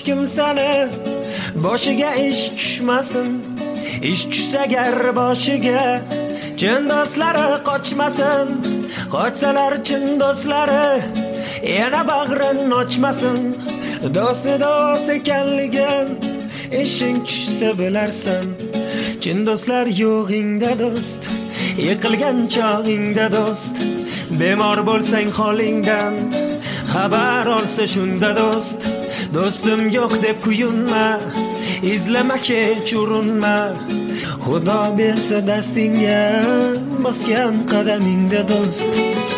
kim seni boshiga ish tushmasin. Ish tushsa gar boshiga chin do'stlari qochmasin. Qochsalar chin do'stlari yana bag'rin ochmasin. Do'st ekanligin ishing tushsa bilarsan. Chin do'stlar yo'g'ingda do'st, yiqilgan chog'ingda do'st. Bemor bo'lsang holingdan xabar olsa shunda do'st. Do'stim yo'q deb kuyunma, izlama kech urinma. Xudo bersa dastingga bosgan qadamingda do'st.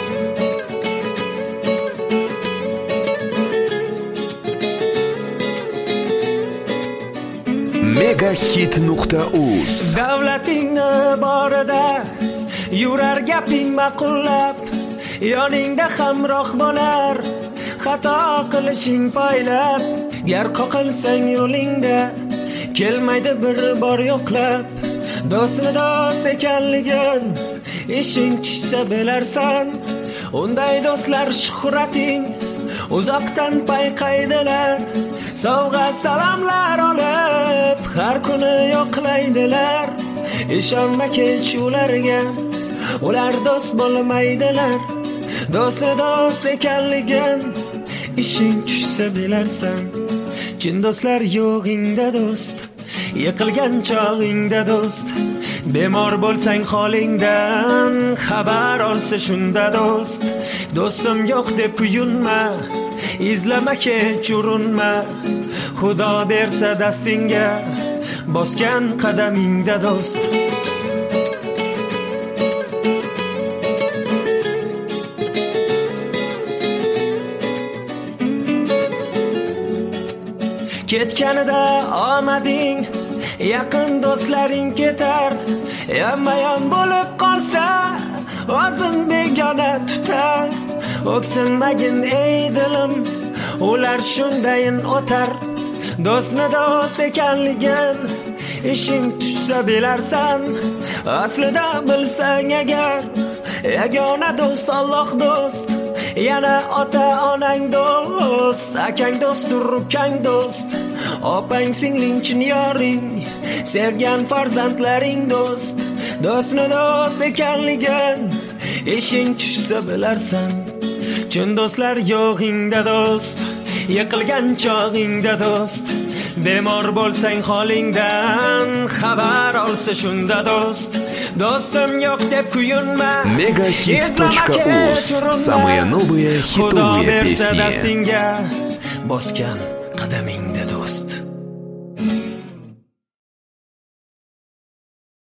Megahit.uz Davlatingni borida yurar gaping ma'qullab, yoningda hamroh bo'lar xato qilishing poylab. Gar qoqilsang yo'lingda kelmaydi bir bor yo'qlab. Do'stni do'st ekanligin ishing tushsa bilarsan. Unday do'stlar shuhrating uzoqdan payqaydilar. Sovg'a salomlar olib har kuni yo'qlaydilar. Ishonma kech ularga, ular do'st bo'lmaydilar. Do'stni do'st ekanligin ishing tushsa bilarsan. Chin do'stlar yo'g'ingda do'st, yiqilgan chog'ingda do'st. Bemor bo'lsang holingdan xabar olsa shunda do'st. Do'stim yo'q deb kuyunma, izlama kech urinma. Xudo bersa dastingga bosgan qadamingda do'st. Ketganida omading, yaqin do'stlaring ketar. Yonma-yon bo'lib qolsa o'zin begona tutar. O'ksinmagin ey dilim, ular shundayin o'tar. Do'stni do'st ekanligin ishing tushsa bilarsan. Aslida bilsang agar yagona do'st Alloh do'st. Yana ota onang do'st, akang do'st, ukang do'st. Opang singling chin yoring, sevgan farzandlaring do'st. Do'stni do'st ekanligin ishing tushsa bilarsan. Chin do'stlar yo'g'ingda do'st, yiqilgan chog'ingda do'st. Bemor bo'lsang holingdan xabar olsa shunda do'st. Do'stim yo'q deb kuyunma. Megahit.uz. Самые новые хитовые песни. Xudo bersa dastingga bosgan